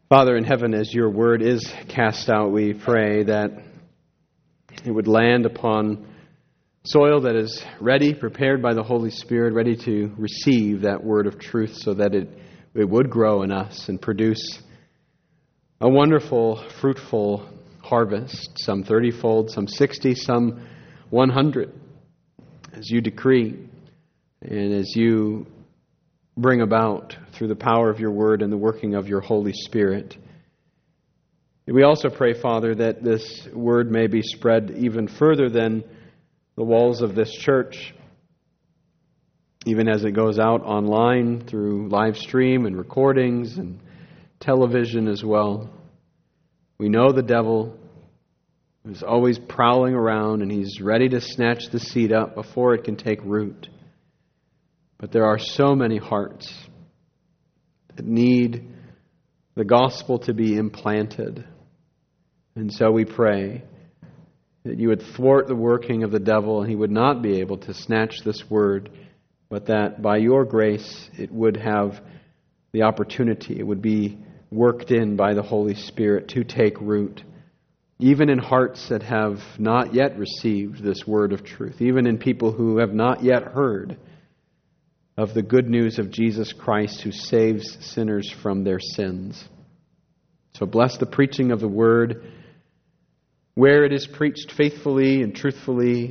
Father in heaven, as your word is cast out, we pray that it would land upon soil that is ready, prepared by the Holy Spirit, ready to receive that word of truth so that it would grow in us and produce a wonderful, fruitful harvest, some 30-fold, some 60, some 100, as you decree and as you bring about through the power of your word and the working of your Holy Spirit. We also pray, Father, that this word may be spread even further than the walls of this church, even as it goes out online through live stream and recordings and television as well. We know the devil is always prowling around and he's ready to snatch the seed up before it can take root. But there are so many hearts that need the gospel to be implanted. And so we pray that you would thwart the working of the devil and he would not be able to snatch this word, but that by your grace it would have the opportunity, it would be worked in by the Holy Spirit to take root, even in hearts that have not yet received this word of truth, even in people who have not yet heard of the good news of Jesus Christ who saves sinners from their sins. So bless the preaching of the word where it is preached faithfully and truthfully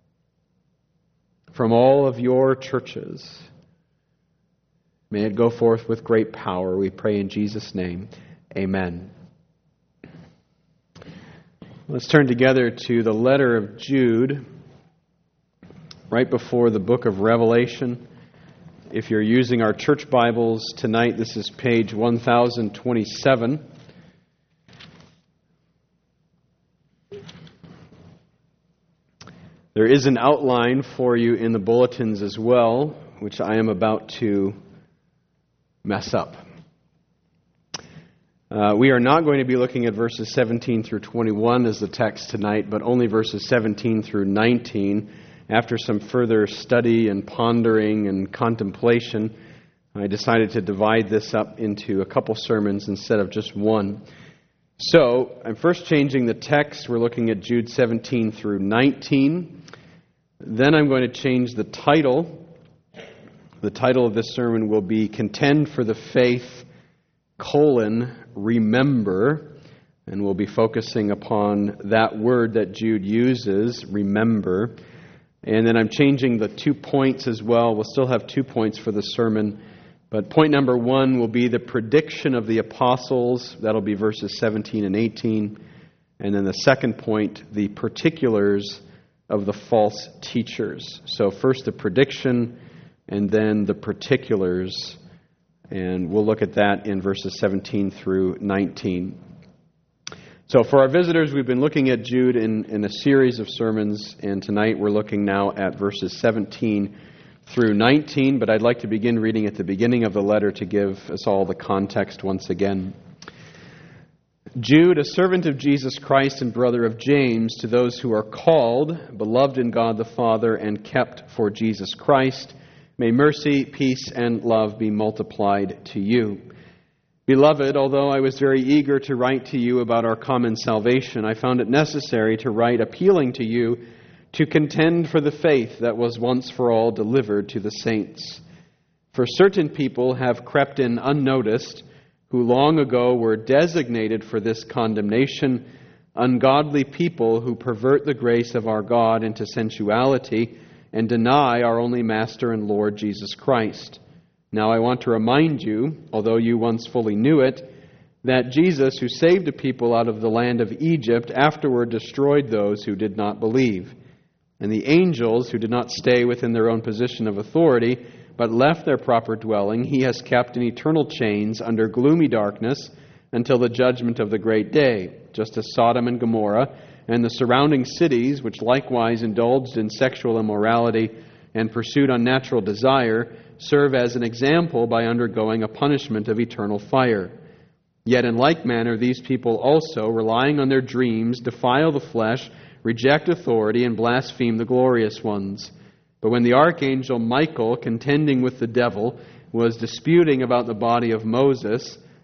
from all of your churches. May it go forth with great power, we pray in Jesus' name. Amen. Let's turn together to the letter of Jude, right before the book of Revelation. If you're using our church Bibles tonight, this is page 1027. There is an outline for you in the bulletins as well, which I am about to mess up. We are not going to be looking at verses 17 through 21 as the text tonight, but only verses 17 through 19. After some further study and pondering and contemplation, I decided to divide this up into a couple sermons instead of just one. So, I'm first changing the text. We're looking at Jude 17 through 19. Then I'm going to change the title. The title of this sermon will be Contend for the Faith, Remember. And we'll be focusing upon that word that Jude uses, remember. And then I'm changing the 2 points as well. We'll still have 2 points for the sermon. But point number 1 will be the prediction of the apostles. That'll be verses 17 and 18. And then the second point, the particulars of the false teachers. So first the prediction and then the particulars. And we'll look at that in verses 17 through 19. So for our visitors, we've been looking at Jude in a series of sermons, and tonight we're looking now at verses 17 through 19, but I'd like to begin reading at the beginning of the letter to give us all the context once again. Jude, a servant of Jesus Christ and brother of James, to those who are called, beloved in God the Father, and kept for Jesus Christ, may mercy, peace, and love be multiplied to you. Beloved, although I was very eager to write to you about our common salvation, I found it necessary to write appealing to you to contend for the faith that was once for all delivered to the saints. For certain people have crept in unnoticed, who long ago were designated for this condemnation, ungodly people who pervert the grace of our God into sensuality and deny our only Master and Lord Jesus Christ. Now I want to remind you, although you once fully knew it, that Jesus, who saved a people out of the land of Egypt, afterward destroyed those who did not believe. And the angels, who did not stay within their own position of authority, but left their proper dwelling, he has kept in eternal chains under gloomy darkness until the judgment of the great day, just as Sodom and Gomorrah and the surrounding cities, which likewise indulged in sexual immorality and pursued unnatural desire, serve as an example by undergoing a punishment of eternal fire. Yet in like manner, these people also, relying on their dreams, defile the flesh, reject authority, and blaspheme the glorious ones. But when the archangel Michael, contending with the devil, was disputing about the body of Moses,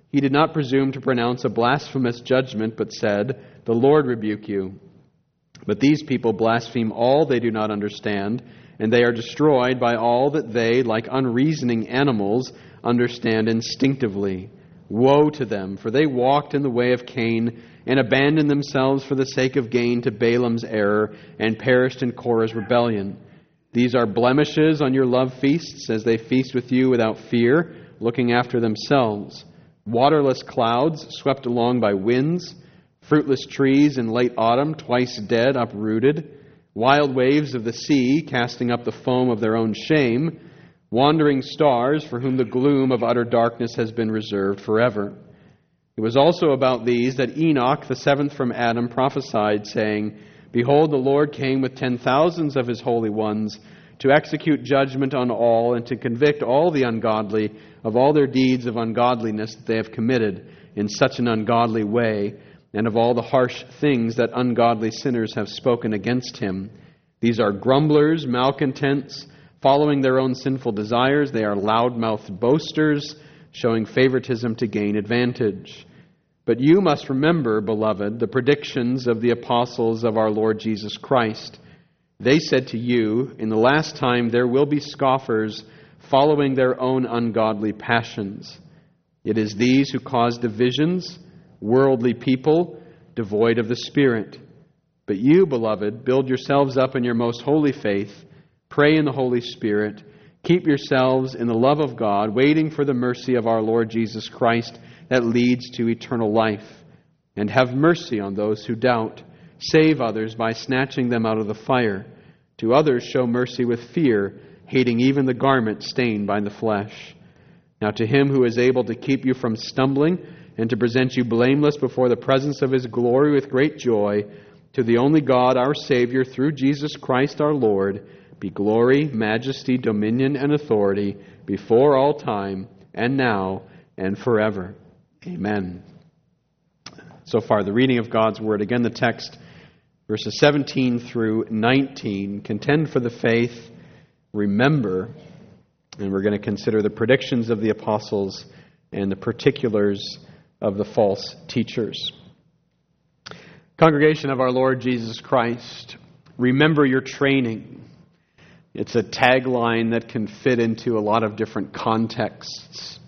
He did not presume to pronounce a blasphemous judgment, but said, "The Lord rebuke you." But these people blaspheme all they do not understand, and they are destroyed by all that they, like unreasoning animals, understand instinctively. Woe to them, for they walked in the way of Cain, and abandoned themselves for the sake of gain to Balaam's error, and perished in Korah's rebellion. These are blemishes on your love feasts, as they feast with you without fear, looking after themselves. Waterless clouds swept along by winds, fruitless trees in late autumn, twice dead, uprooted, wild waves of the sea casting up the foam of their own shame, wandering stars for whom the gloom of utter darkness has been reserved forever. It was also about these that Enoch, the seventh from Adam, prophesied, saying, "Behold, the Lord came with 10,000s of his holy ones to execute judgment on all and to convict all the ungodly of all their deeds of ungodliness that they have committed in such an ungodly way, and of all the harsh things that ungodly sinners have spoken against him. These are grumblers, malcontents, following their own sinful desires. They are loud-mouthed boasters, showing favoritism to gain advantage. But you must remember, beloved, the predictions of the apostles of our Lord Jesus Christ. They said to you, in the last time there will be scoffers following their own ungodly passions. It is these who cause divisions, worldly people, devoid of the Spirit. But you, beloved, build yourselves up in your most holy faith, pray in the Holy Spirit, keep yourselves in the love of God, waiting for the mercy of our Lord Jesus Christ that leads to eternal life. And have mercy on those who doubt. Save others by snatching them out of the fire. To others show mercy with fear, hating even the garment stained by the flesh. Now to him who is able to keep you from stumbling and to present you blameless before the presence of his glory with great joy, to the only God, our Savior, through Jesus Christ our Lord, be glory, majesty, dominion, and authority before all time, and now, and forever. Amen. So far, the reading of God's Word. Again, the text, verses 17 through 19. Contend for the faith, remember, and we're going to consider the predictions of the apostles and the particulars of the false teachers. Congregation of our Lord Jesus Christ, remember your training. It's a tagline that can fit into a lot of different contexts.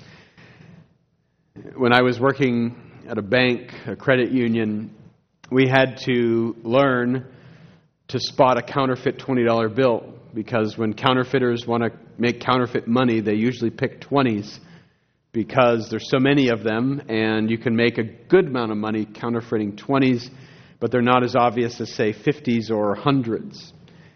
When I was working at a bank, a credit union, we had to learn to spot a counterfeit $20 bill, because when counterfeiters want to make counterfeit money, they usually pick 20s because there's so many of them, and you can make a good amount of money counterfeiting 20s, but they're not as obvious as, say, 50s or 100s.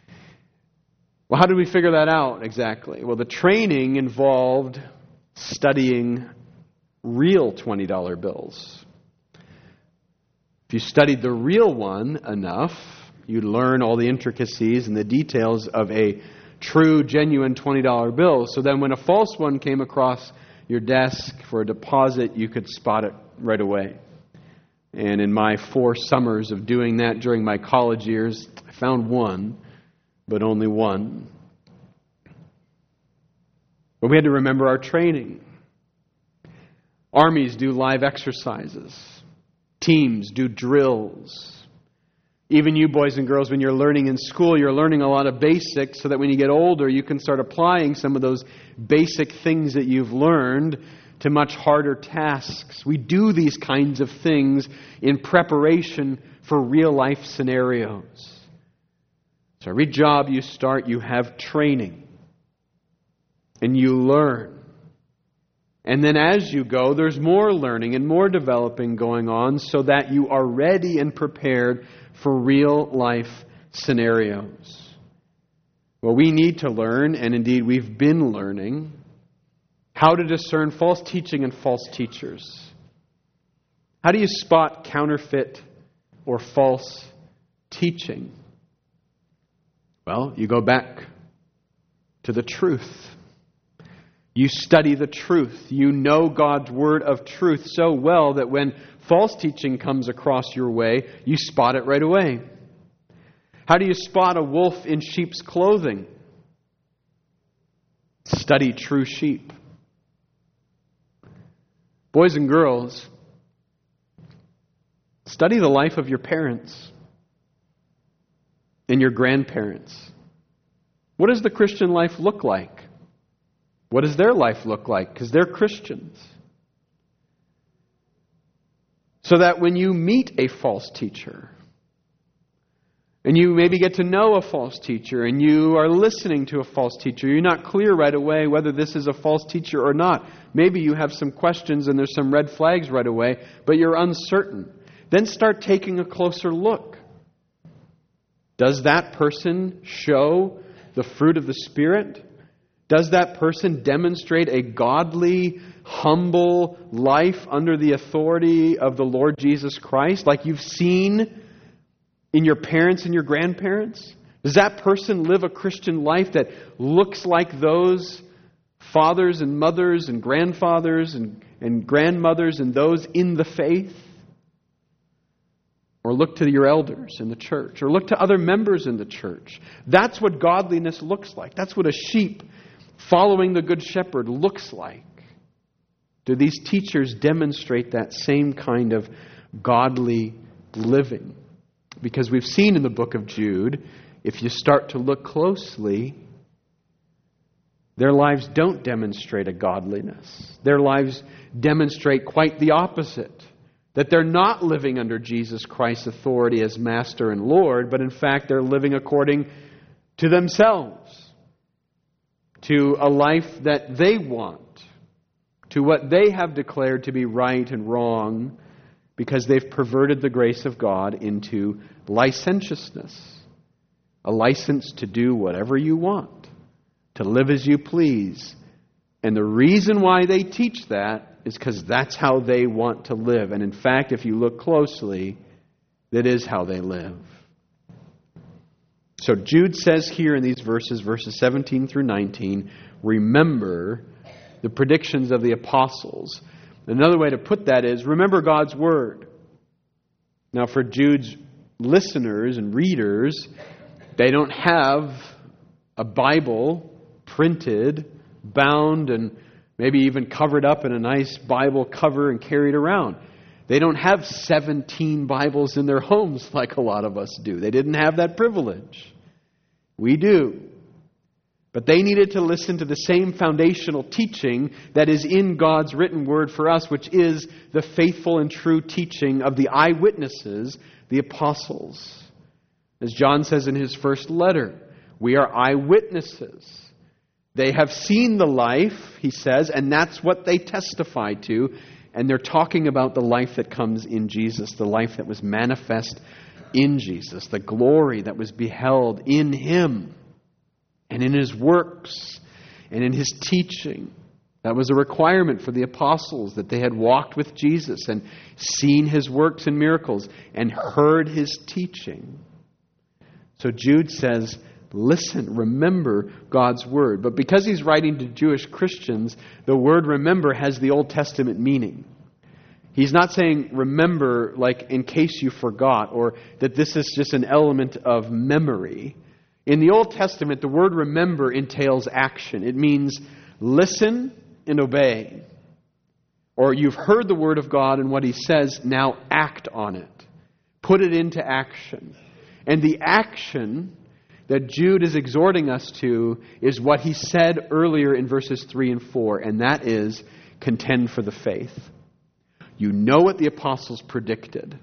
Well, how did we figure that out exactly? Well, the training involved studying real $20 bills. If you studied the real one enough, you'd learn all the intricacies and the details of a true, genuine $20 bill. So then when a false one came across your desk for a deposit, you could spot it right away. And in my 4 summers of doing that during my college years, I found one, but only one. But we had to remember our training. Armies do live exercises. Teams do drills. Even you boys and girls, when you're learning in school, you're learning a lot of basics so that when you get older, you can start applying some of those basic things that you've learned to much harder tasks. We do these kinds of things in preparation for real life scenarios. So every job you start, you have training. And you learn. And then as you go, there's more learning and more developing going on so that you are ready and prepared for real life scenarios. Well, we need to learn, and indeed we've been learning, how to discern false teaching and false teachers. How do you spot counterfeit or false teaching? Well, you go back to the truth. You study the truth. You know God's word of truth so well that when false teaching comes across your way, you spot it right away. How do you spot a wolf in sheep's clothing? Study true sheep. Boys and girls, study the life of your parents and your grandparents. What does the Christian life look like? What does their life look like? Because they're Christians. So that when you meet a false teacher, and you maybe get to know a false teacher, and you are listening to a false teacher, you're not clear right away whether this is a false teacher or not. Maybe you have some questions and there's some red flags right away, but you're uncertain. Then start taking a closer look. Does that person show the fruit of the Spirit? Does that person demonstrate a godly, humble life under the authority of the Lord Jesus Christ, like you've seen in your parents and your grandparents? Does that person live a Christian life that looks like those fathers and mothers and grandfathers and grandmothers and those in the faith? Or look to your elders in the church, or look to other members in the church. That's what godliness looks like. That's what a sheep following the Good Shepherd looks like. Do these teachers demonstrate that same kind of godly living? Because we've seen in the book of Jude, if you start to look closely, their lives don't demonstrate a godliness. Their lives demonstrate quite the opposite. That they're not living under Jesus Christ's authority as Master and Lord, but in fact they're living according to themselves, to a life that they want, to what they have declared to be right and wrong, because they've perverted the grace of God into licentiousness, a license to do whatever you want, to live as you please. And the reason why they teach that is because that's how they want to live. And in fact, if you look closely, that is how they live. So Jude says here in these verses 17 through 19, remember the predictions of the apostles. Another way to put that is, remember God's Word. Now for Jude's listeners and readers, they don't have a Bible printed, bound, and maybe even covered up in a nice Bible cover and carried around. They don't have 17 Bibles in their homes like a lot of us do. They didn't have that privilege. We do. But they needed to listen to the same foundational teaching that is in God's written word for us, which is the faithful and true teaching of the eyewitnesses, the apostles. As John says in his first letter, we are eyewitnesses. They have seen the life, he says, and that's what they testify to. And they're talking about the life that comes in Jesus, the life that was manifest in Jesus, the glory that was beheld in Him and in His works and in His teaching. That was a requirement for the apostles, that they had walked with Jesus and seen His works and miracles and heard His teaching. So Jude says, listen, remember God's Word. But because he's writing to Jewish Christians, the word remember has the Old Testament meaning. He's not saying remember like in case you forgot, or that this is just an element of memory. In the Old Testament, the word remember entails action. It means listen and obey. Or you've heard the Word of God and what He says, now act on it. Put it into action. And the action that Jude is exhorting us to is what he said earlier in verses 3 and 4, and that is contend for the faith. You know what the apostles predicted.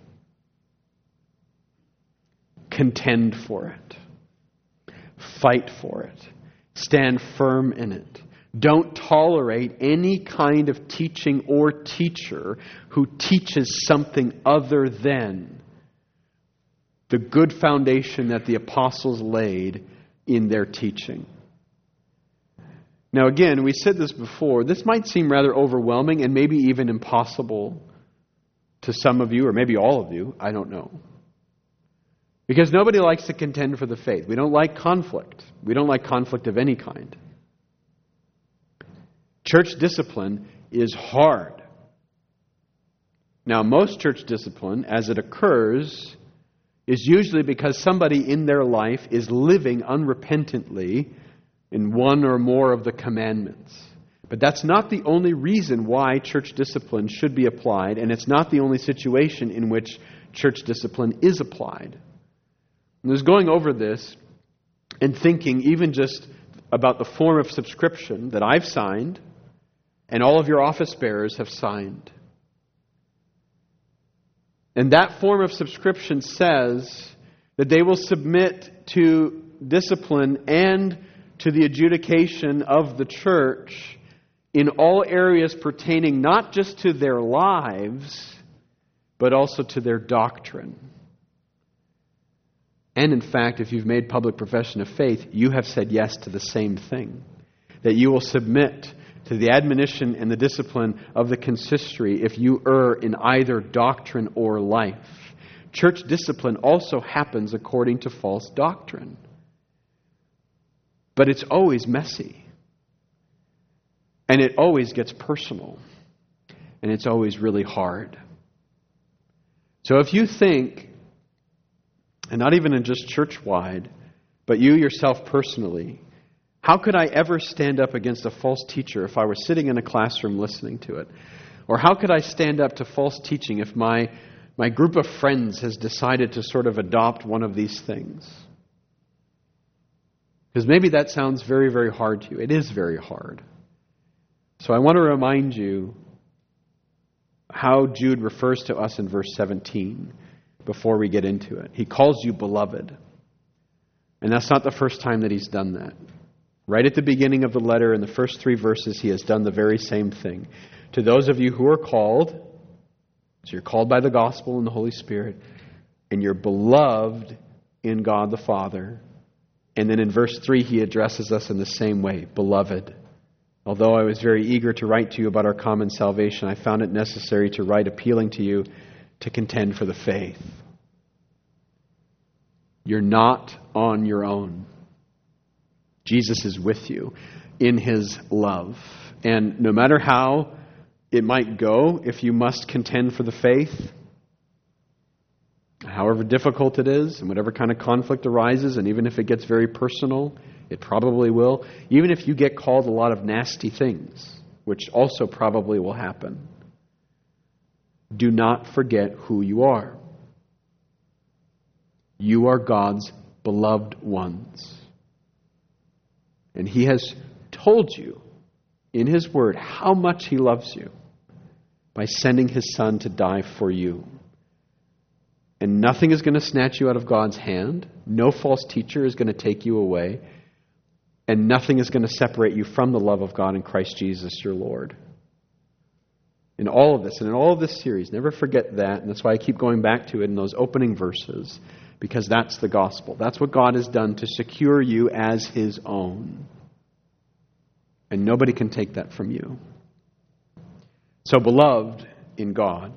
Contend for it. Fight for it. Stand firm in it. Don't tolerate any kind of teaching or teacher who teaches something other than the good foundation that the apostles laid in their teaching. Now again, we said this before, this might seem rather overwhelming and maybe even impossible to some of you, or maybe all of you, I don't know. Because nobody likes to contend for the faith. We don't like conflict. We don't like conflict of any kind. Church discipline is hard. Now, most church discipline, as it occurs, is usually because somebody in their life is living unrepentantly in one or more of the commandments. But that's not the only reason why church discipline should be applied, and it's not the only situation in which church discipline is applied. And I was going over this and thinking even just about the form of subscription that I've signed and all of your office bearers have signed. And that form of subscription says that they will submit to discipline and to the adjudication of the church in all areas pertaining not just to their lives, but also to their doctrine. And in fact, if you've made public profession of faith, you have said yes to the same thing. That you will submit to the admonition and the discipline of the consistory if you err in either doctrine or life. Church discipline also happens according to false doctrine. But it's always messy. And it always gets personal. And it's always really hard. So if you think, and not even in just church-wide, but you yourself personally, how could I ever stand up against a false teacher if I were sitting in a classroom listening to it? Or how could I stand up to false teaching if my group of friends has decided to sort of adopt one of these things? Because maybe that sounds very, very hard to you. It is very hard. So I want to remind you how Jude refers to us in verse 17 before we get into it. He calls you beloved. And that's not the first time that he's done that. Right at the beginning of the letter, in the first 3 verses, he has done the very same thing. To those of you who are called, so you're called by the gospel and the Holy Spirit, and you're beloved in God the Father. And then in verse 3, he addresses us in the same way, beloved. Although I was very eager to write to you about our common salvation, I found it necessary to write appealing to you to contend for the faith. You're not on your own. Jesus is with you in His love. And no matter how it might go, if you must contend for the faith, however difficult it is, and whatever kind of conflict arises, and even if it gets very personal, it probably will. Even if you get called a lot of nasty things, which also probably will happen, do not forget who you are. You are God's beloved ones. And He has told you in His Word how much He loves you by sending His Son to die for you. And nothing is going to snatch you out of God's hand. No false teacher is going to take you away. And nothing is going to separate you from the love of God in Christ Jesus your Lord. In all of this, and in all of this series, never forget that. And that's why I keep going back to it in those opening verses. Because that's the gospel. That's what God has done to secure you as His own. And nobody can take that from you. So, beloved in God,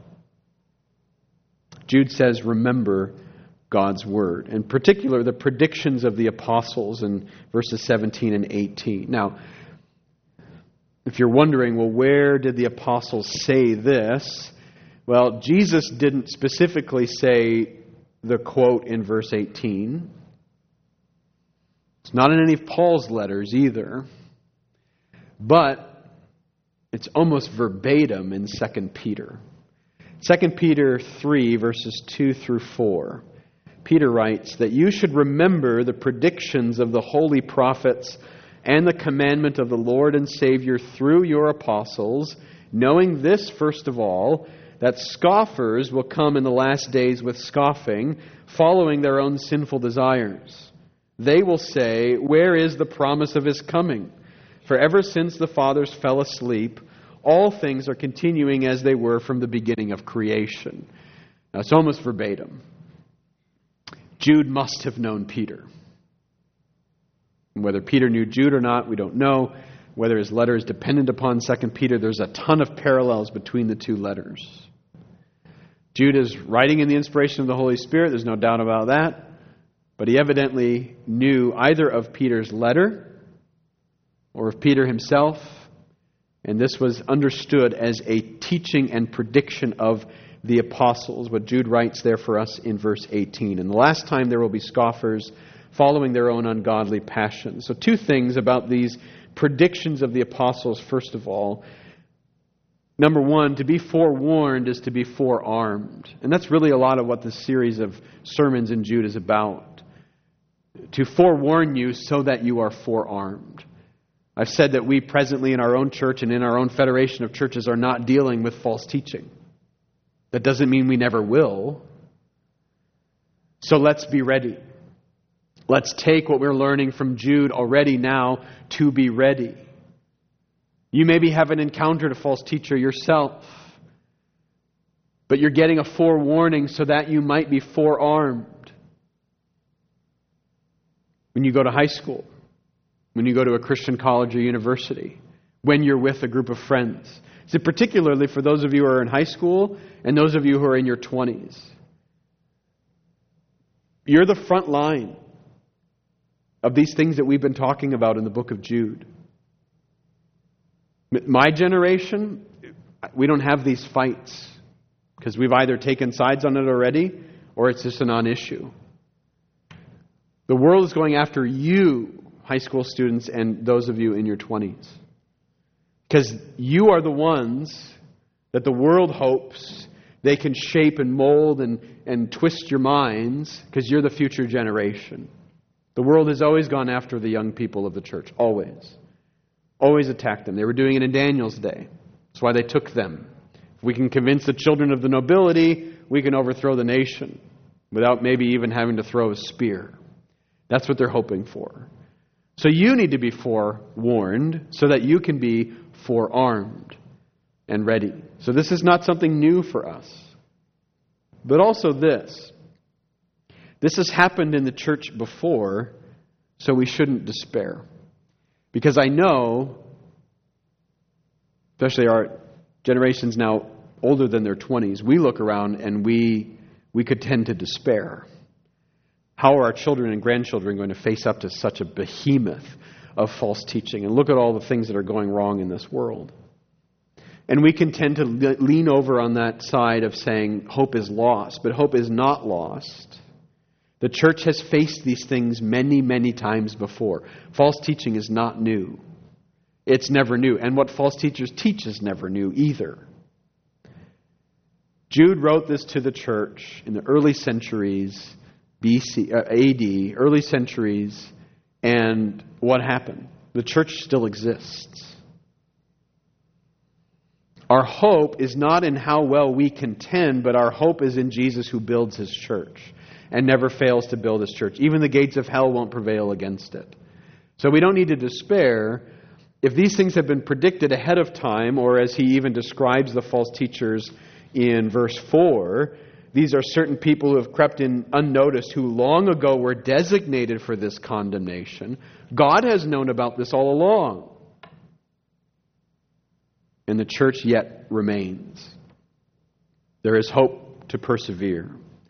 Jude says, remember God's word. In particular, the predictions of the apostles in verses 17 and 18. Now, if you're wondering, well, where did the apostles say this? Well, Jesus didn't specifically say the quote in verse 18. It's not in any of Paul's letters either. But it's almost verbatim in 2 Peter. 2 Peter 3, verses 2 through 4. Peter writes that you should remember the predictions of the holy prophets and the commandment of the Lord and Savior through your apostles, knowing this, first of all, that scoffers will come in the last days with scoffing, following their own sinful desires. They will say, where is the promise of His coming? For ever since the fathers fell asleep, all things are continuing as they were from the beginning of creation. Now, it's almost verbatim. Jude must have known Peter. Whether Peter knew Jude or not, we don't know. Whether his letter is dependent upon 2 Peter, there's a ton of parallels between the two letters. Jude is writing in the inspiration of the Holy Spirit, there's no doubt about that. But he evidently knew either of Peter's letter or of Peter himself. And this was understood as a teaching and prediction of the apostles, what Jude writes there for us in verse 18. And the last time there will be scoffers following their own ungodly passions. So 2 things about these predictions of the apostles, first of all. Number one, to be forewarned is to be forearmed. And that's really a lot of what this series of sermons in Jude is about. To forewarn you so that you are forearmed. I've said that we presently in our own church and in our own federation of churches are not dealing with false teaching. That doesn't mean we never will. So let's be ready. Let's take what we're learning from Jude already now to be ready. You maybe haven't encountered a false teacher yourself, but you're getting a forewarning so that you might be forearmed. When you go to high school, when you go to a Christian college or university, when you're with a group of friends. So particularly for those of you who are in high school and those of you who are in your 20s. You're the front line of these things that we've been talking about in the book of Jude. My generation, we don't have these fights because we've either taken sides on it already or it's just a non-issue. The world is going after you, high school students, and those of you in your 20s. Because you are the ones that the world hopes they can shape and mold and twist your minds because you're the future generation. The world has always gone after the young people of the church. Always. Always attacked them. They were doing it in Daniel's day. That's why they took them. If we can convince the children of the nobility, we can overthrow the nation without maybe even having to throw a spear. That's what they're hoping for. So you need to be forewarned so that you can be forearmed and ready. So this is not something new for us. But also this. This has happened in the church before, so we shouldn't despair. Because I know, especially our generations now older than their 20s, we look around and we could tend to despair. How are our children and grandchildren going to face up to such a behemoth of false teaching? And look at all the things that are going wrong in this world. And we can tend to lean over on that side of saying hope is lost, but hope is not lost. The church has faced these things many, many times before. False teaching is not new. It's never new. And what false teachers teach is never new either. Jude wrote this to the church in the early centuries, AD, early centuries, and what happened? The church still exists. Our hope is not in how well we contend, but our hope is in Jesus who builds His church and never fails to build His church. Even the gates of hell won't prevail against it. So we don't need to despair. If these things have been predicted ahead of time, or as he even describes the false teachers in verse 4, these are certain people who have crept in unnoticed, who long ago were designated for this condemnation. God has known about this all along. And the church yet remains. There is hope to persevere.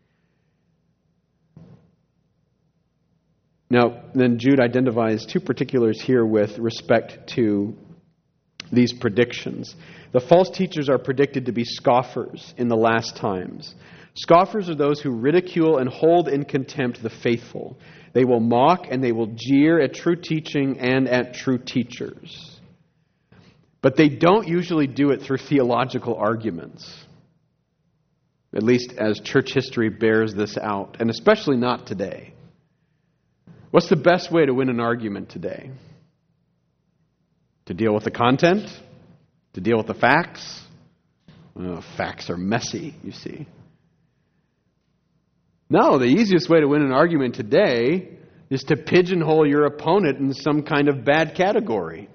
Now, then Jude identifies two particulars here with respect to these predictions. The false teachers are predicted to be scoffers in the last times. Scoffers are those who ridicule and hold in contempt the faithful. They will mock and they will jeer at true teaching and at true teachers. But they don't usually do it through theological arguments. At least as church history bears this out, and especially not today. What's the best way to win an argument today? To deal with the content? To deal with the facts? Facts are messy, you see. No, the easiest way to win an argument today is to pigeonhole your opponent in some kind of bad category.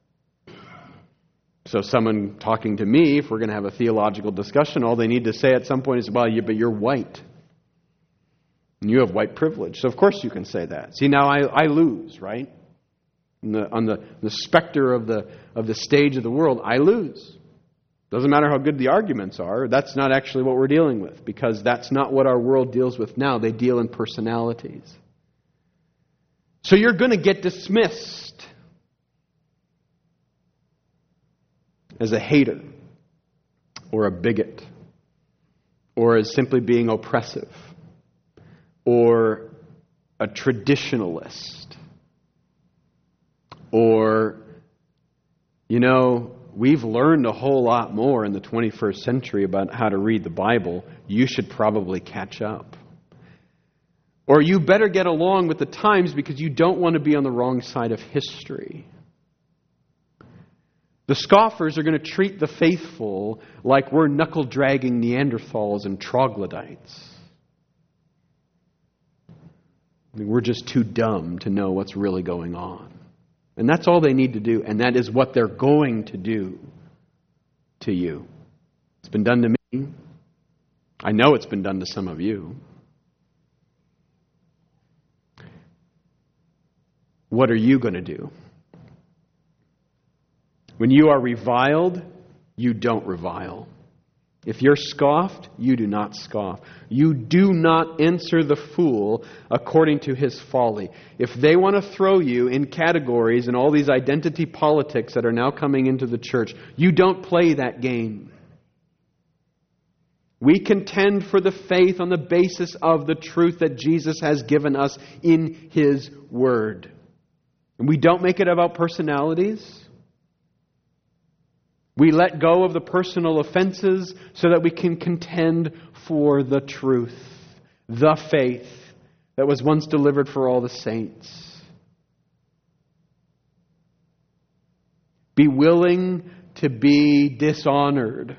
So someone talking to me, if we're going to have a theological discussion, all they need to say at some point is, well, but you're white. And you have white privilege. So of course you can say that. See, now I lose, right? On the specter of the stage of the world, I lose. Doesn't matter how good the arguments are. That's not actually what we're dealing with, because that's not what our world deals with now. They deal in personalities. So you're going to get dismissed as a hater or a bigot or as simply being oppressive or a traditionalist or You know, we've learned a whole lot more in the 21st century about how to read the Bible. You should probably catch up. Or you better get along with the times because you don't want to be on the wrong side of history. The scoffers are going to treat the faithful like we're knuckle-dragging Neanderthals and troglodytes. I mean, we're just too dumb to know what's really going on. And that's all they need to do, and that is what they're going to do to you. It's been done to me. I know it's been done to some of you. What are you going to do? When you are reviled, you don't revile. If you're scoffed, you do not scoff. You do not answer the fool according to his folly. If they want to throw you in categories and all these identity politics that are now coming into the church, you don't play that game. We contend for the faith on the basis of the truth that Jesus has given us in His Word. And we don't make it about personalities. We let go of the personal offenses so that we can contend for the truth, the faith that was once delivered for all the saints. Be willing to be dishonored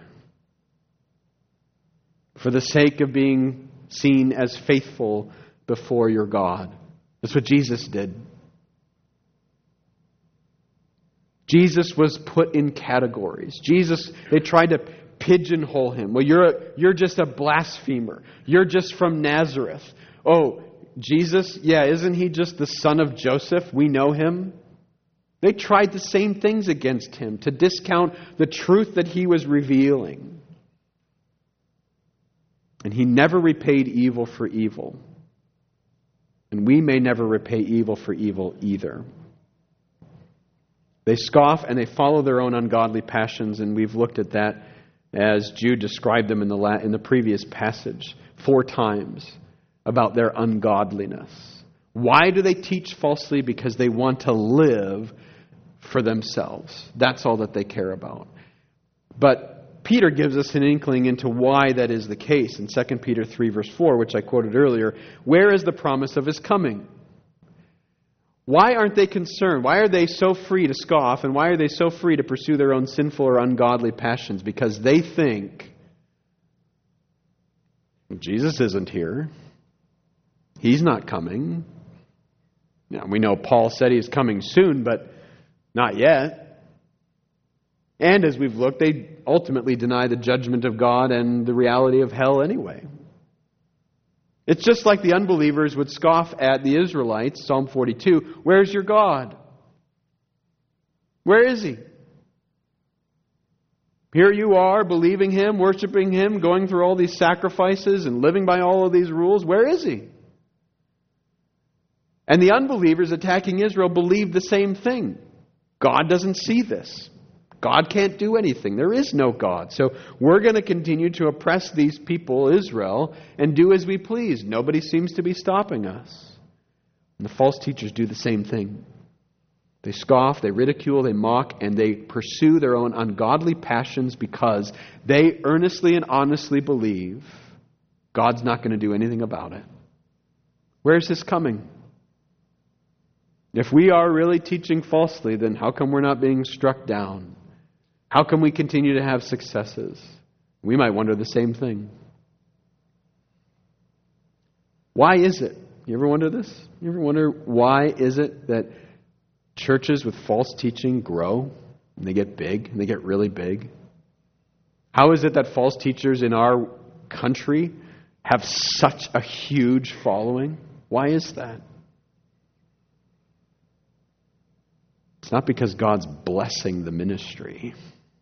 for the sake of being seen as faithful before your God. That's what Jesus did. Jesus was put in categories. They tried to pigeonhole Him. Well, you're just a blasphemer. You're just from Nazareth. Oh, Jesus, yeah, isn't He just the son of Joseph? We know Him. They tried the same things against Him to discount the truth that He was revealing. And He never repaid evil for evil. And we may never repay evil for evil either. They scoff and they follow their own ungodly passions, and we've looked at that as Jude described them in the previous passage 4 times about their ungodliness. Why do they teach falsely? Because they want to live for themselves. That's all that they care about. But Peter gives us an inkling into why that is the case in 2 Peter 3 verse 4, which I quoted earlier. Where is the promise of His coming? Why aren't they concerned? Why are they so free to scoff? And why are they so free to pursue their own sinful or ungodly passions? Because they think, Jesus isn't here. He's not coming. Now, we know Paul said He's coming soon, but not yet. And as we've looked, they ultimately deny the judgment of God and the reality of hell anyway. It's just like the unbelievers would scoff at the Israelites, Psalm 42, where's your God? Where is He? Here you are, believing Him, worshiping Him, going through all these sacrifices and living by all of these rules. Where is He? And the unbelievers attacking Israel believed the same thing. God doesn't see this. God can't do anything. There is no God. So we're going to continue to oppress these people, Israel, and do as we please. Nobody seems to be stopping us. And the false teachers do the same thing. They scoff, they ridicule, they mock, and they pursue their own ungodly passions because they earnestly and honestly believe God's not going to do anything about it. Where's this coming? If we are really teaching falsely, then how come we're not being struck down? How come we continue to have successes? We might wonder the same thing. Why is it? You ever wonder this? You ever wonder why is it that churches with false teaching grow and they get big and they get really big? How is it that false teachers in our country have such a huge following? Why is that? It's not because God's blessing the ministry.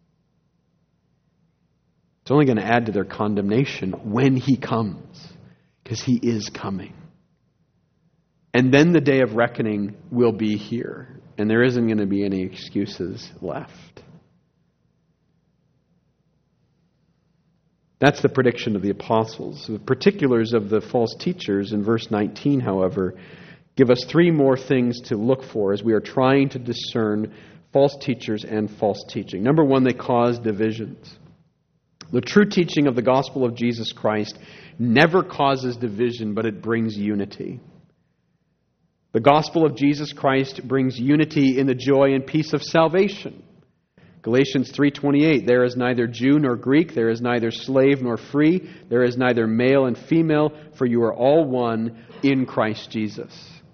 It's only going to add to their condemnation when He comes, because He is coming. And then the day of reckoning will be here, and there isn't going to be any excuses left. That's the prediction of the apostles. The particulars of the false teachers in verse 19, however, give us 3 more things to look for as we are trying to discern false teachers and false teaching. Number one, they cause divisions. The true teaching of the gospel of Jesus Christ never causes division, but it brings unity. The gospel of Jesus Christ brings unity in the joy and peace of salvation. Galatians 3:28, there is neither Jew nor Greek, there is neither slave nor free, there is neither male and female, for you are all one in Christ Jesus.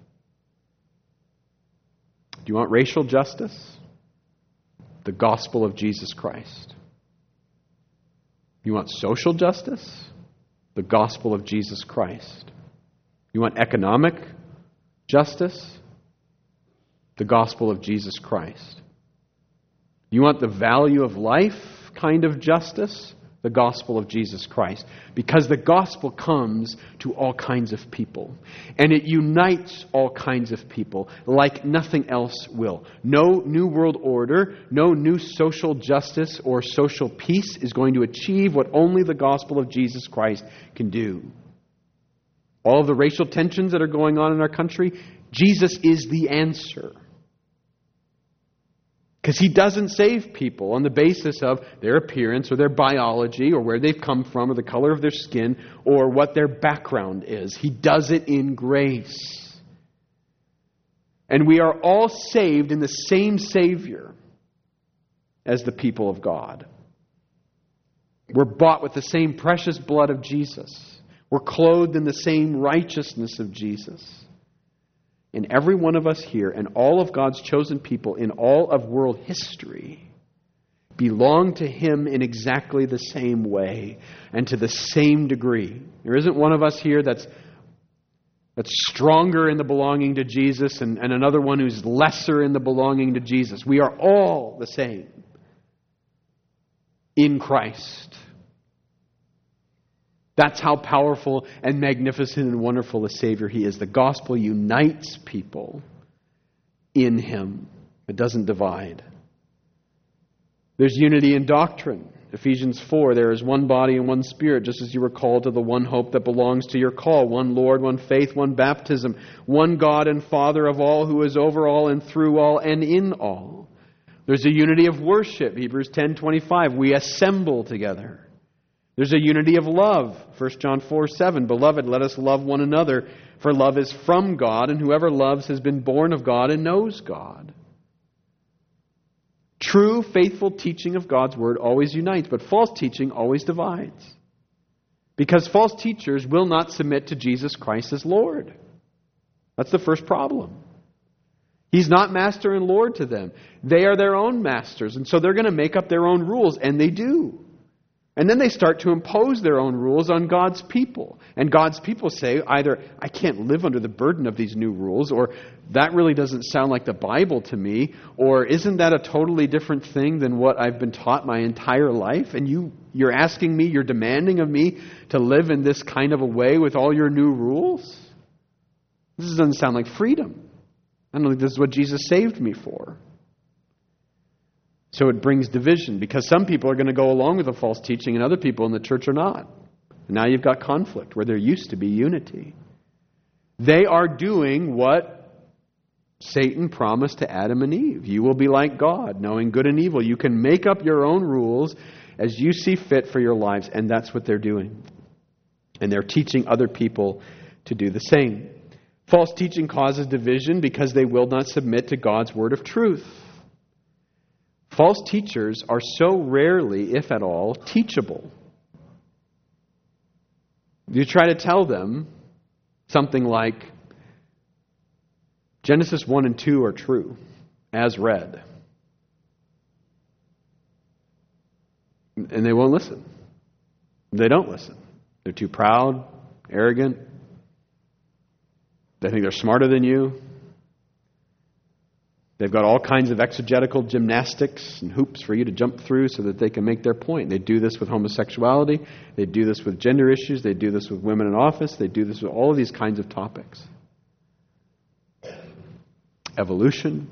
Do you want racial justice? The gospel of Jesus Christ. You want social justice? The gospel of Jesus Christ. You want economic justice? The gospel of Jesus Christ. You want the value of life kind of justice? The gospel of Jesus Christ. Because the gospel comes to all kinds of people. And it unites all kinds of people like nothing else will. No new world order, no new social justice or social peace is going to achieve what only the gospel of Jesus Christ can do. All of the racial tensions that are going on in our country, Jesus is the answer. Because He doesn't save people on the basis of their appearance or their biology or where they've come from or the color of their skin or what their background is. He does it in grace. And we are all saved in the same Savior as the people of God. We're bought with the same precious blood of Jesus. We're clothed in the same righteousness of Jesus. And every one of us here and all of God's chosen people in all of world history belong to Him in exactly the same way and to the same degree. There isn't one of us here that's stronger in the belonging to Jesus and another one who's lesser in the belonging to Jesus. We are all the same in Christ. That's how powerful and magnificent and wonderful a Savior He is. The gospel unites people in Him. It doesn't divide. There's unity in doctrine. Ephesians 4, there is one body and one Spirit, just as you were called to the one hope that belongs to your call. One Lord, one faith, one baptism. One God and Father of all, who is over all and through all and in all. There's a unity of worship. Hebrews 10:25, we assemble together. There's a unity of love. 1 John 4:7, beloved, let us love one another, for love is from God, and whoever loves has been born of God and knows God. True, faithful teaching of God's Word always unites, but false teaching always divides. Because false teachers will not submit to Jesus Christ as Lord. That's the first problem. He's not master and Lord to them. They are their own masters, and so they're going to make up their own rules, and they do. And then they start to impose their own rules on God's people. And God's people say either, I can't live under the burden of these new rules, or that really doesn't sound like the Bible to me, or isn't that a totally different thing than what I've been taught my entire life? And you're asking me, you're demanding of me to live in this kind of a way with all your new rules? This doesn't sound like freedom. I don't think this is what Jesus saved me for. So it brings division because some people are going to go along with the false teaching and other people in the church are not. And now you've got conflict where there used to be unity. They are doing what Satan promised to Adam and Eve. You will be like God, knowing good and evil. You can make up your own rules as you see fit for your lives, and that's what they're doing. And they're teaching other people to do the same. False teaching causes division because they will not submit to God's word of truth. False teachers are so rarely, if at all, teachable. You try to tell them something like, Genesis 1 and 2 are true, as read. And they won't listen. They don't listen. They're too proud, arrogant. They think they're smarter than you. They've got all kinds of exegetical gymnastics and hoops for you to jump through so that they can make their point. They do this with homosexuality. They do this with gender issues. They do this with women in office. They do this with all of these kinds of topics. Evolution.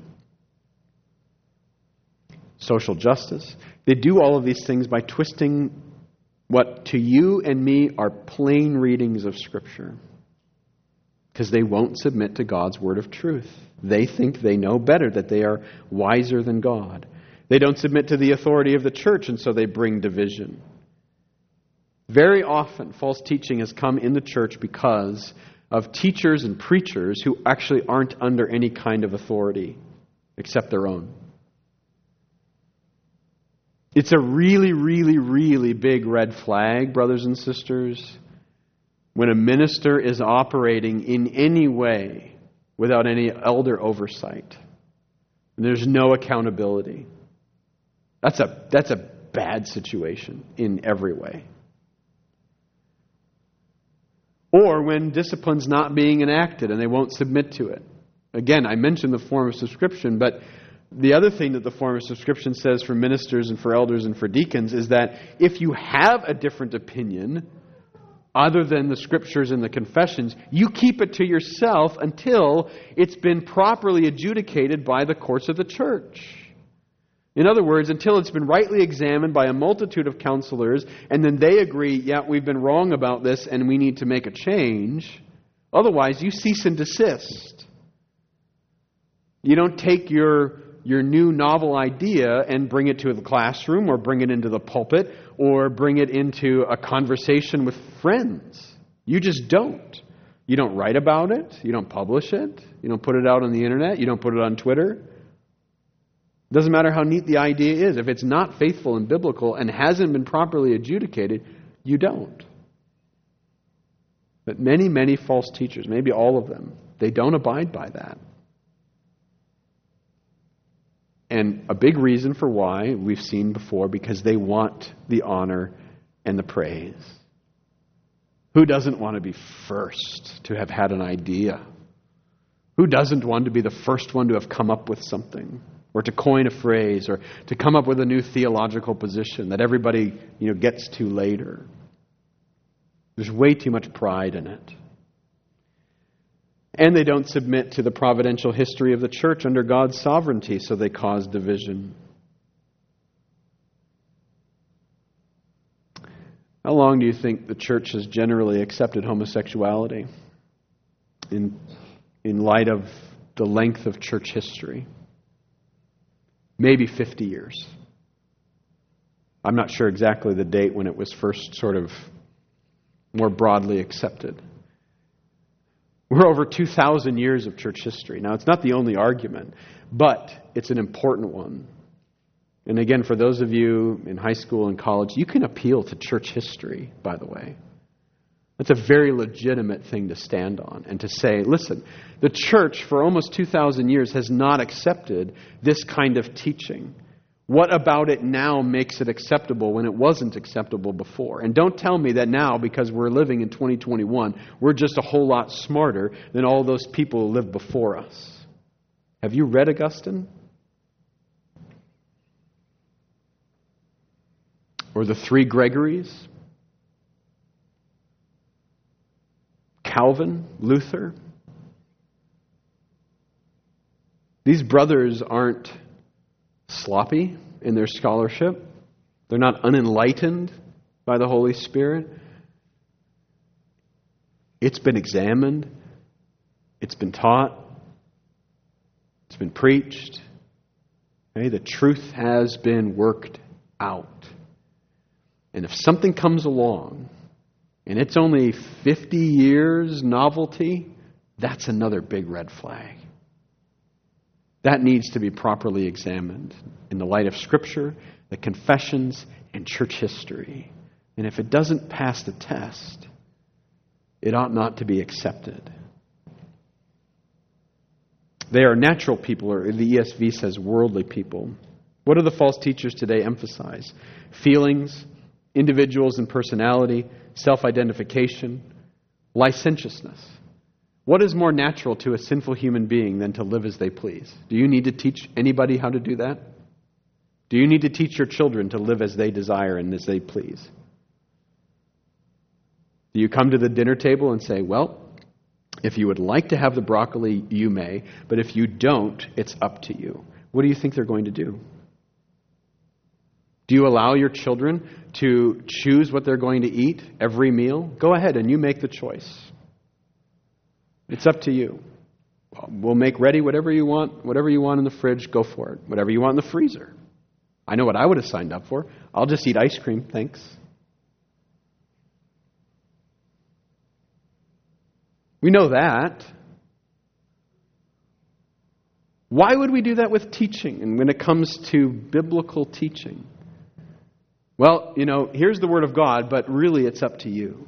Social justice. They do all of these things by twisting what to you and me are plain readings of Scripture because they won't submit to God's word of truth. They think they know better, that they are wiser than God. They don't submit to the authority of the church, and so they bring division. Very often, false teaching has come in the church because of teachers and preachers who actually aren't under any kind of authority except their own. It's a really, really, really big red flag, brothers and sisters, when a minister is operating in any way without any elder oversight. And there's no accountability. That's a bad situation in every way. Or when discipline's not being enacted and they won't submit to it. Again, I mentioned the form of subscription, but the other thing that the form of subscription says for ministers and for elders and for deacons is that if you have a different opinion, other than the scriptures and the confessions, you keep it to yourself until it's been properly adjudicated by the courts of the church. In other words, until it's been rightly examined by a multitude of counselors, and then they agree, yeah, we've been wrong about this and we need to make a change. Otherwise, you cease and desist. You don't take your new novel idea and bring it to the classroom or bring it into the pulpit or bring it into a conversation with friends. You just don't. You don't write about it. You don't publish it. You don't put it out on the internet. You don't put it on Twitter. It doesn't matter how neat the idea is. If it's not faithful and biblical and hasn't been properly adjudicated, you don't. But many, many false teachers, maybe all of them, they don't abide by that. And a big reason for why, we've seen before, because they want the honor and the praise. Who doesn't want to be first to have had an idea? Who doesn't want to be the first one to have come up with something? Or to coin a phrase, or to come up with a new theological position that everybody, gets to later. There's way too much pride in it. And they don't submit to the providential history of the church under God's sovereignty, so they cause division. How long do you think the church has generally accepted homosexuality in light of the length of church history? Maybe 50 years. I'm not sure exactly the date when it was first sort of more broadly accepted. We're over 2,000 years of church history. Now, it's not the only argument, but it's an important one. And again, for those of you in high school and college, you can appeal to church history, by the way. That's a very legitimate thing to stand on and to say, listen, the church for almost 2,000 years has not accepted this kind of teaching. What about it now makes it acceptable when it wasn't acceptable before? And don't tell me that now, because we're living in 2021, we're just a whole lot smarter than all those people who lived before us. Have you read Augustine? Or the three Gregorys? Calvin? Luther? These brothers aren't sloppy in their scholarship. They're not unenlightened by the Holy Spirit. It's been examined. It's been taught. It's been preached. Okay? The truth has been worked out. And if something comes along and it's only 50 years novelty, that's another big red flag. That needs to be properly examined in the light of Scripture, the confessions, and church history. And if it doesn't pass the test, it ought not to be accepted. They are natural people, or the ESV says worldly people. What do the false teachers today emphasize? Feelings, individuals and personality, self-identification, licentiousness. What is more natural to a sinful human being than to live as they please? Do you need to teach anybody how to do that? Do you need to teach your children to live as they desire and as they please? Do you come to the dinner table and say, well, if you would like to have the broccoli, you may, but if you don't, it's up to you. What do you think they're going to do? Do you allow your children to choose what they're going to eat every meal? Go ahead and you make the choice. It's up to you. We'll make ready whatever you want in the fridge, go for it. Whatever you want in the freezer. I know what I would have signed up for. I'll just eat ice cream, thanks. We know that. Why would we do that with teaching and when it comes to biblical teaching? Well, here's the Word of God, but really it's up to you.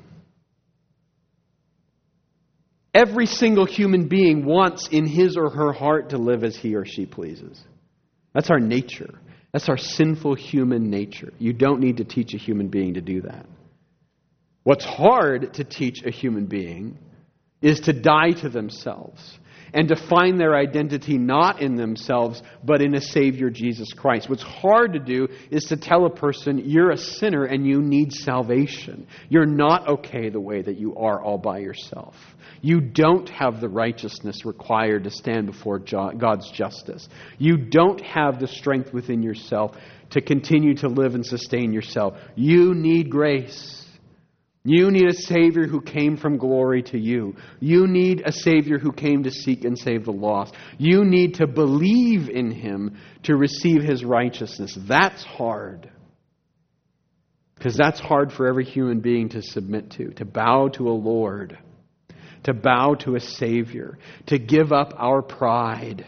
Every single human being wants in his or her heart to live as he or she pleases. That's our nature. That's our sinful human nature. You don't need to teach a human being to do that. What's hard to teach a human being is to die to themselves and to find their identity not in themselves, but in a Savior, Jesus Christ. What's hard to do is to tell a person, you're a sinner and you need salvation. You're not okay the way that you are all by yourself. You don't have the righteousness required to stand before God's justice. You don't have the strength within yourself to continue to live and sustain yourself. You need grace. You need a Savior who came from glory to you. You need a Savior who came to seek and save the lost. You need to believe in Him to receive His righteousness. That's hard. Because that's hard for every human being to submit to bow to a Lord, to bow to a Savior, to give up our pride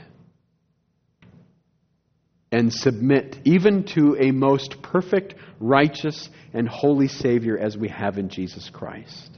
and submit even to a most perfect, righteous, and holy Savior as we have in Jesus Christ.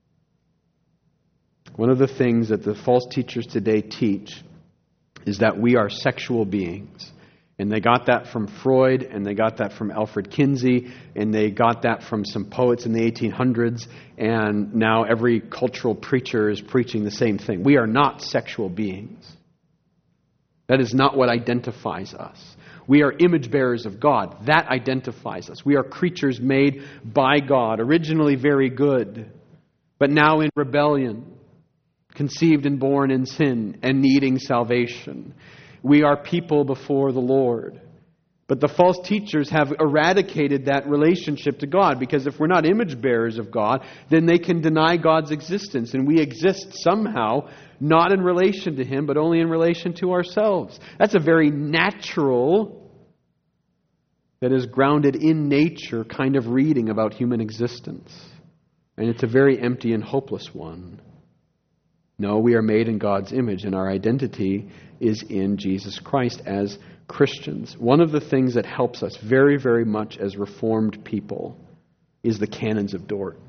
One of the things that the false teachers today teach is that we are sexual beings. And they got that from Freud, and they got that from Alfred Kinsey, and they got that from some poets in the 1800s, and now every cultural preacher is preaching the same thing. We are not sexual beings. That is not what identifies us. We are image bearers of God. That identifies us. We are creatures made by God, originally very good, but now in rebellion, conceived and born in sin, and needing salvation. We are people before the Lord. But the false teachers have eradicated that relationship to God, because if we're not image bearers of God, then they can deny God's existence, and we exist somehow not in relation to Him, but only in relation to ourselves. That's a very natural, that is grounded in nature kind of reading about human existence. And it's a very empty and hopeless one. No, we are made in God's image, and our identity is in Jesus Christ as Christians. One of the things that helps us very, very much as Reformed people is the Canons of Dort.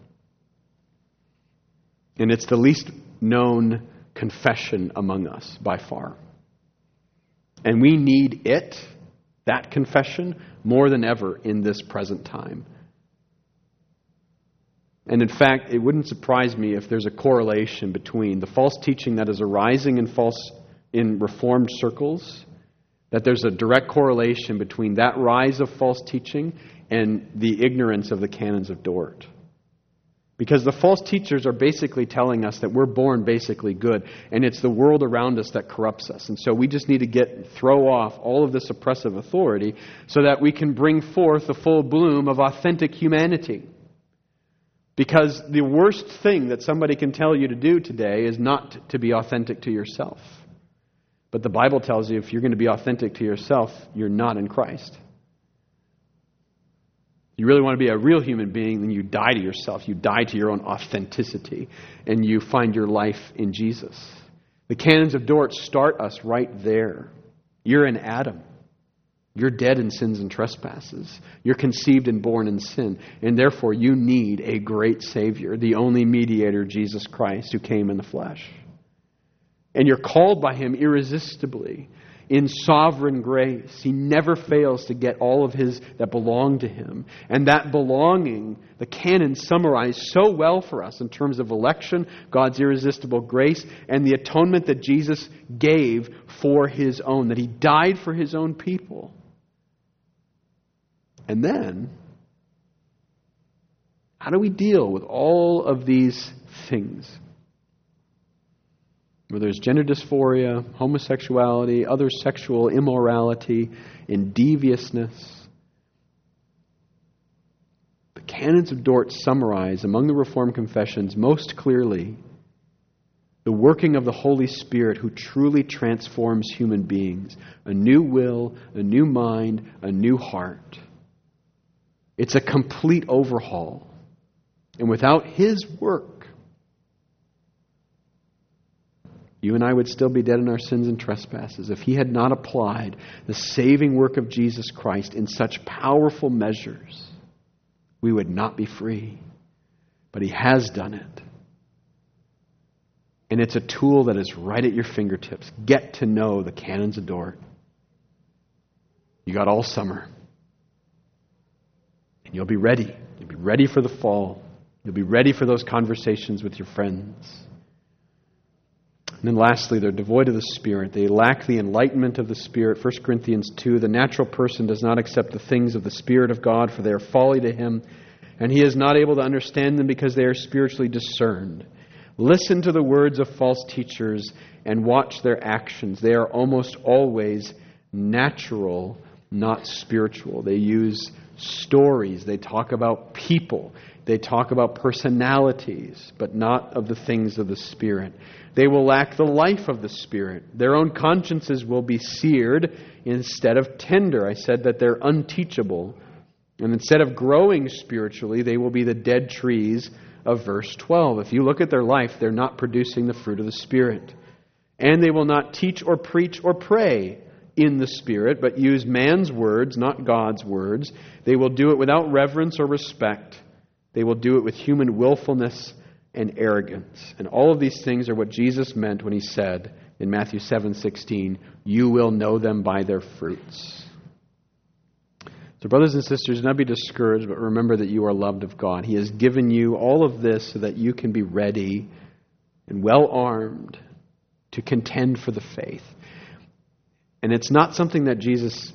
And it's the least known confession among us by far. And we need it, that confession, more than ever in this present time. And in fact, it wouldn't surprise me if there's a correlation between the false teaching that is arising in Reformed circles, that there's a direct correlation between that rise of false teaching and the ignorance of the Canons of Dort. Because the false teachers are basically telling us that we're born basically good, and it's the world around us that corrupts us. And so we just need to throw off all of this oppressive authority so that we can bring forth the full bloom of authentic humanity. Because the worst thing that somebody can tell you to do today is not to be authentic to yourself. But the Bible tells you if you're going to be authentic to yourself, you're not in Christ. You really want to be a real human being, then you die to yourself. You die to your own authenticity, and you find your life in Jesus. The Canons of Dort start us right there. You're in Adam. You're dead in sins and trespasses. You're conceived and born in sin. And therefore you need a great Savior, the only mediator, Jesus Christ, who came in the flesh. And you're called by Him irresistibly in sovereign grace. He never fails to get all of His that belong to Him. And that belonging, the canons summarize so well for us in terms of election, God's irresistible grace, and the atonement that Jesus gave for His own, that He died for His own people. And then, how do we deal with all of these things? Where there's gender dysphoria, homosexuality, other sexual immorality, and deviousness. The Canons of Dort summarize among the Reformed confessions most clearly The working of the Holy Spirit who truly transforms human beings. A new will, a new mind, a new heart. It's a complete overhaul. And without His work, you and I would still be dead in our sins and trespasses. If He had not applied the saving work of Jesus Christ in such powerful measures, we would not be free. But He has done it. And it's a tool that is right at your fingertips. Get to know the canons of Dort. You got all summer. And you'll be ready. You'll be ready for the fall. You'll be ready for those conversations with your friends. And then lastly, they're devoid of the Spirit. They lack the enlightenment of the Spirit. 1 Corinthians 2, the natural person does not accept the things of the Spirit of God, for they are folly to him, and he is not able to understand them because they are spiritually discerned. Listen to the words of false teachers and watch their actions. They are almost always natural, not spiritual. They use stories. They talk about people. They talk about personalities, but not of the things of the Spirit. They will lack the life of the Spirit. Their own consciences will be seared instead of tender. I said that they're unteachable. And instead of growing spiritually, they will be the dead trees of verse 12. If you look at their life, they're not producing the fruit of the Spirit. And they will not teach or preach or pray in the Spirit, but use man's words, not God's words. They will do it without reverence or respect. They will do it with human willfulness and arrogance. And all of these things are what Jesus meant when He said in Matthew 7:16, "You will know them by their fruits." So brothers and sisters, do not be discouraged, but remember that you are loved of God. He has given you all of this so that you can be ready and well armed to contend for the faith. And it's not something that Jesus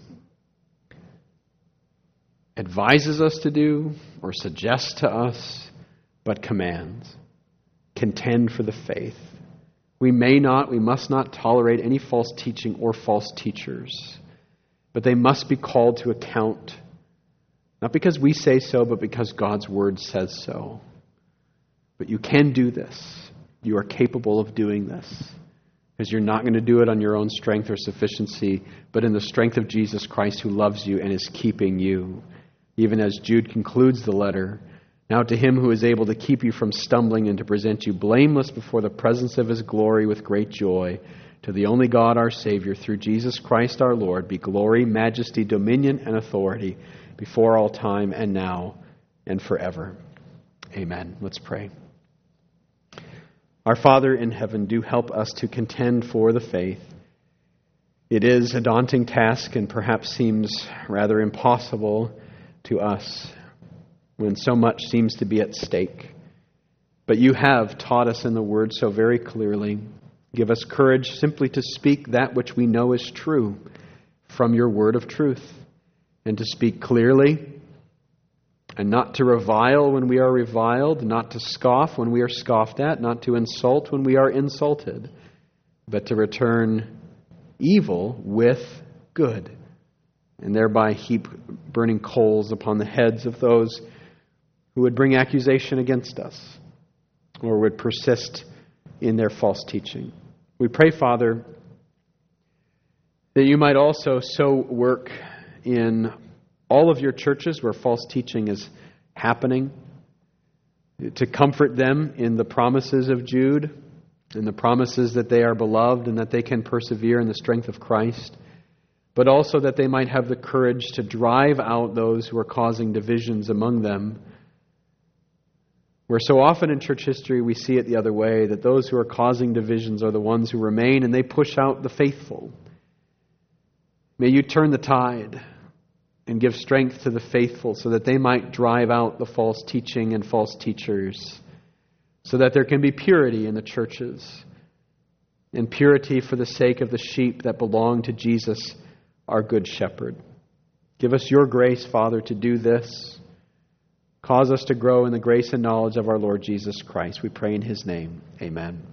advises us to do or suggests to us, but commands. Contend for the faith. We must not tolerate any false teaching or false teachers. But they must be called to account. Not because we say so, but because God's Word says so. But you can do this. You are capable of doing this. Because you're not going to do it on your own strength or sufficiency, but in the strength of Jesus Christ who loves you and is keeping you. Even as Jude concludes the letter, "Now to Him who is able to keep you from stumbling and to present you blameless before the presence of His glory with great joy, to the only God, our Savior, through Jesus Christ our Lord, be glory, majesty, dominion, and authority before all time and now and forever. Amen." Let's pray. Our Father in heaven, do help us to contend for the faith. It is a daunting task and perhaps seems rather impossible to us when so much seems to be at stake. But you have taught us in the Word so very clearly. Give us courage simply to speak that which we know is true from your word of truth, and to speak clearly, and not to revile when we are reviled, not to scoff when we are scoffed at, not to insult when we are insulted, but to return evil with good, and thereby heap burning coals upon the heads of those who would bring accusation against us or would persist in their false teaching. We pray, Father, that you might also so work in all of your churches where false teaching is happening, to comfort them in the promises of Jude, and the promises that they are beloved and that they can persevere in the strength of Christ, but also that they might have the courage to drive out those who are causing divisions among them. Where so often in church history we see it the other way, that those who are causing divisions are the ones who remain and they push out the faithful. May you turn the tide and give strength to the faithful so that they might drive out the false teaching and false teachers, so that there can be purity in the churches, and purity for the sake of the sheep that belong to Jesus, our good shepherd. Give us your grace, Father, to do this. Cause us to grow in the grace and knowledge of our Lord Jesus Christ. We pray in His name. Amen.